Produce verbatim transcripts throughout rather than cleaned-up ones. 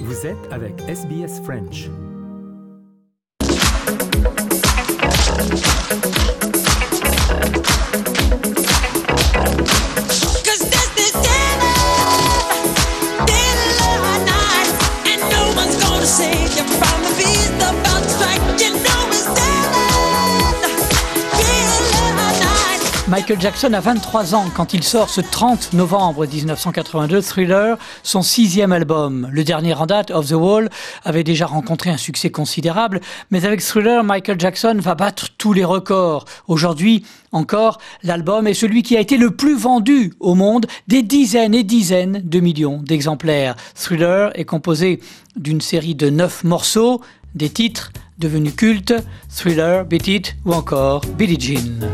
Vous êtes avec S B S French. Michael Jackson a vingt-trois ans quand il sort ce trente novembre dix-neuf cent quatre-vingt-deux Thriller, son sixième album. Le dernier en date, Off the Wall, avait déjà rencontré un succès considérable, mais avec Thriller, Michael Jackson va battre tous les records. Aujourd'hui, encore, l'album est celui qui a été le plus vendu au monde, des dizaines et dizaines de millions d'exemplaires. Thriller est composé d'une série de neuf morceaux, des titres devenus cultes, Thriller, Beat It ou encore Billie Jean.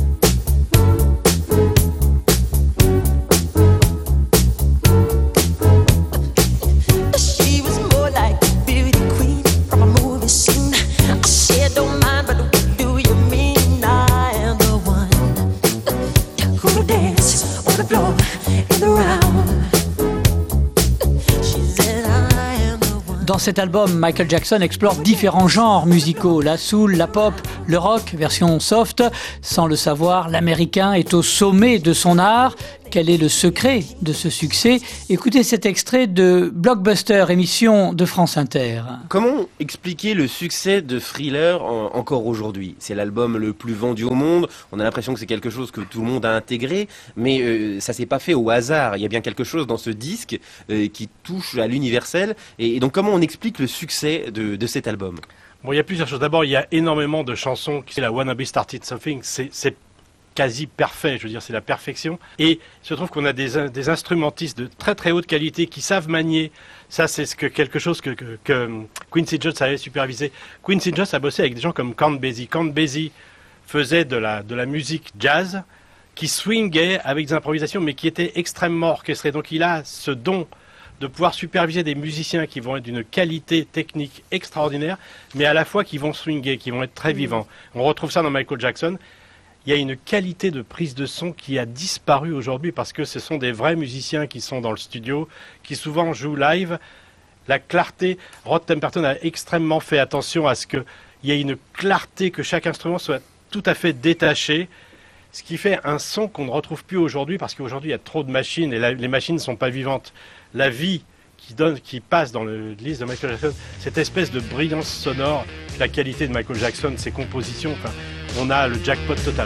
Dans cet album, Michael Jackson explore différents genres musicaux, la soul, la pop, le rock, version soft. Sans le savoir, l'Américain est au sommet de son art. Quel est le secret de ce succès ? Écoutez cet extrait de Blockbuster, émission de France Inter. Comment expliquer le succès de Thriller en, encore aujourd'hui ? C'est l'album le plus vendu au monde. On a l'impression que c'est quelque chose que tout le monde a intégré, mais euh, ça s'est pas fait au hasard. Il y a bien quelque chose dans ce disque euh, qui touche à l'universel. Et, et donc, comment on explique le succès de, de cet album ? Bon, il y a plusieurs choses. D'abord, il y a énormément de chansons. C'est la Wannabe Started Something. C'est, c'est quasi parfait, je veux dire, c'est la perfection. Et il se trouve qu'on a des, des instrumentistes de très très haute qualité qui savent manier. Ça, c'est ce que, quelque chose que, que, que Quincy Jones avait supervisé. Quincy Jones a bossé avec des gens comme Count Basie. Count Basie faisait de la, de la musique jazz qui swingait avec des improvisations, mais qui était extrêmement orchestrée. Donc il a ce don de pouvoir superviser des musiciens qui vont être d'une qualité technique extraordinaire, mais à la fois qui vont swinguer, qui vont être très vivants. On retrouve ça dans Michael Jackson. Il y a une qualité de prise de son qui a disparu aujourd'hui parce que ce sont des vrais musiciens qui sont dans le studio, qui souvent jouent live. La clarté, Rod Temperton a extrêmement fait attention à ce qu'il y ait une clarté, que chaque instrument soit tout à fait détaché, ce qui fait un son qu'on ne retrouve plus aujourd'hui parce qu'aujourd'hui il y a trop de machines et la, les machines ne sont pas vivantes. La vie qui, donne, qui passe dans le disque de Michael Jackson, cette espèce de brillance sonore, la qualité de Michael Jackson, ses compositions, enfin, on a le jackpot total.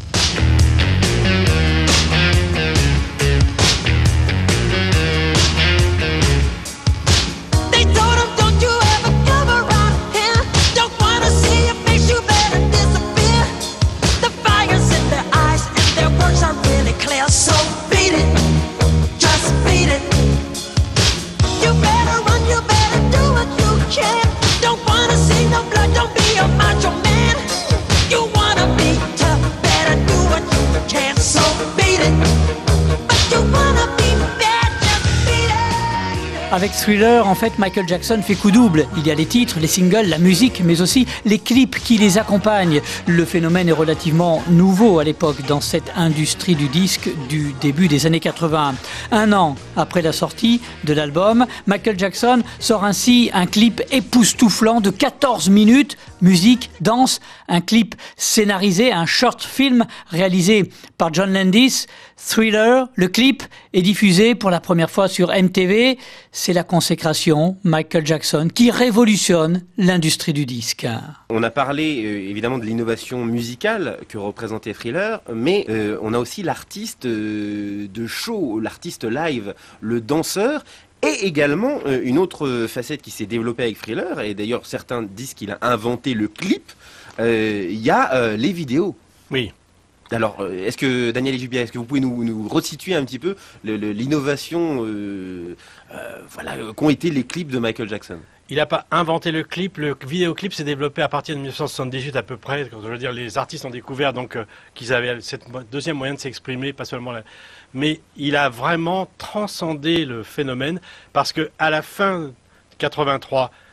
Avec Thriller, en fait, Michael Jackson fait coup double. Il y a les titres, les singles, la musique, mais aussi les clips qui les accompagnent. Le phénomène est relativement nouveau à l'époque dans cette industrie du disque du début des années quatre-vingts. Un an après la sortie de l'album, Michael Jackson sort ainsi un clip époustouflant de quatorze minutes, musique, danse, un clip scénarisé, un short film réalisé par John Landis. Thriller, le clip, est diffusé pour la première fois sur M T V. C'est la consécration, Michael Jackson, qui révolutionne l'industrie du disque. On a parlé euh, évidemment de l'innovation musicale que représentait Thriller, mais euh, on a aussi l'artiste euh, de show, l'artiste live, le danseur. Et également, euh, une autre facette qui s'est développée avec Thriller, et d'ailleurs certains disent qu'il a inventé le clip, il euh, y a euh, les vidéos. Oui. Alors, est-ce que, Daniel Ejubier, est-ce que vous pouvez nous, nous resituer un petit peu le, le, l'innovation euh, euh, voilà, qu'ont été les clips de Michael Jackson ? Il n'a pas inventé le clip, le vidéoclip s'est développé à partir de dix-neuf cent soixante-dix-huit à peu près. Quand je veux dire, les artistes ont découvert donc euh, qu'ils avaient cette deuxième moyen de s'exprimer, pas seulement la... Mais il a vraiment transcendé le phénomène parce que à la fin quatre-vingt-trois,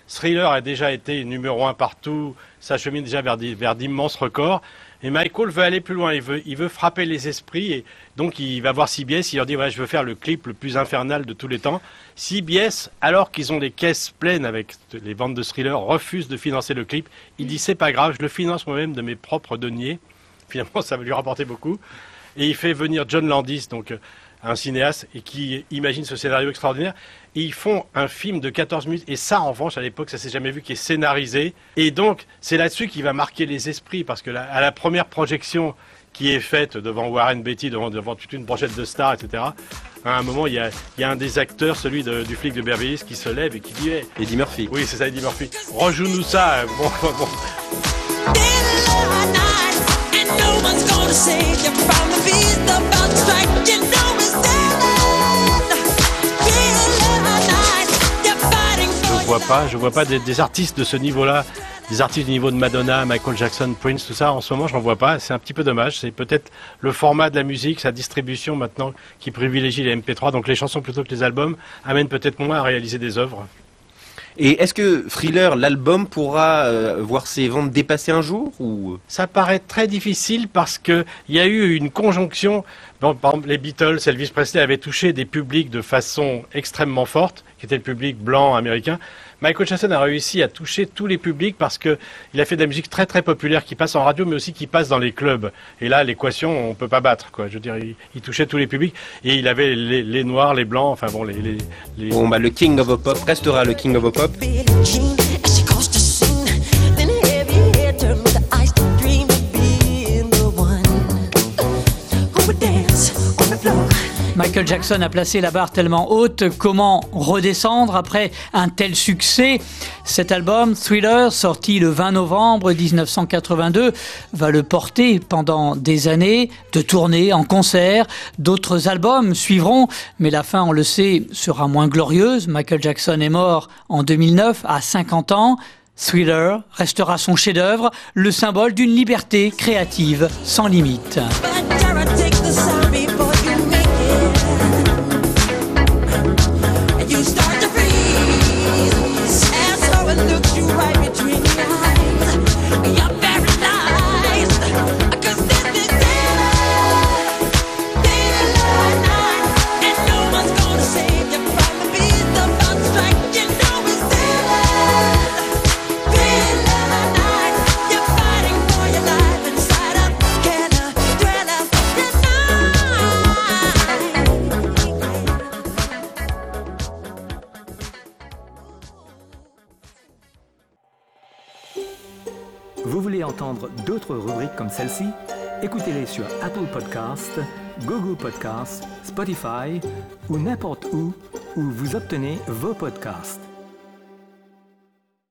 Thriller a déjà été numéro un partout, ça chemine déjà vers, vers d'immenses records. Et Michael veut aller plus loin, il veut, il veut frapper les esprits. Et donc il va voir C B S, il leur dit ouais, je veux faire le clip le plus infernal de tous les temps. C B S, alors qu'ils ont les caisses pleines avec les ventes de Thriller, refuse de financer le clip. Il dit c'est pas grave, je le finance moi-même de mes propres deniers. Finalement, ça va lui rapporter beaucoup. Et il fait venir John Landis, donc un cinéaste, et qui imagine ce scénario extraordinaire. Et ils font un film de quatorze minutes. Et ça, en revanche, à l'époque, ça s'est jamais vu, qui est scénarisé. Et donc, c'est là-dessus qu'il va marquer les esprits. Parce que la, à la première projection qui est faite devant Warren Beatty, devant, devant toute une brochette de stars, et cetera, à un moment, il y a, il y a un des acteurs, celui de, du flic de Beverly Hills, qui se lève et qui dit hey, Eddie Murphy. Oui, c'est ça, Eddie Murphy. Rejoue-nous ça. Bon, bon. Je vois pas, je vois pas des, des artistes de ce niveau-là, des artistes du niveau de Madonna, Michael Jackson, Prince, tout ça. En ce moment, j'en vois pas. C'est un petit peu dommage. C'est peut-être le format de la musique, sa distribution maintenant, qui privilégie les M P trois, donc les chansons plutôt que les albums, amène peut-être moins à réaliser des œuvres. Et est-ce que Thriller, l'album, pourra euh, voir ses ventes dépasser un jour ou... Ça paraît très difficile parce que il y a eu une conjonction. Bon, par exemple, les Beatles, Elvis Presley avaient touché des publics de façon extrêmement forte, qui était le public blanc américain. Michael Jackson a réussi à toucher tous les publics parce que il a fait de la musique très très populaire qui passe en radio, mais aussi qui passe dans les clubs. Et là, l'équation, on peut pas battre, quoi. Je veux dire, il, il touchait tous les publics et il avait les, les noirs, les blancs, enfin bon, les. les, les... Bon, bah le King of the Pop restera le King of the Pop. Michael Jackson a placé la barre tellement haute, comment redescendre après un tel succès? Cet album, Thriller, sorti le vingt novembre dix-neuf cent quatre-vingt-deux, va le porter pendant des années, de tournées, en concert. D'autres albums suivront, mais la fin, on le sait, sera moins glorieuse. Michael Jackson est mort en deux mille neuf, à cinquante ans. Thriller restera son chef-d'œuvre, le symbole d'une liberté créative sans limite. Vous voulez entendre d'autres rubriques comme celle-ci? Écoutez-les sur Apple Podcasts, Google Podcasts, Spotify ou n'importe où où vous obtenez vos podcasts.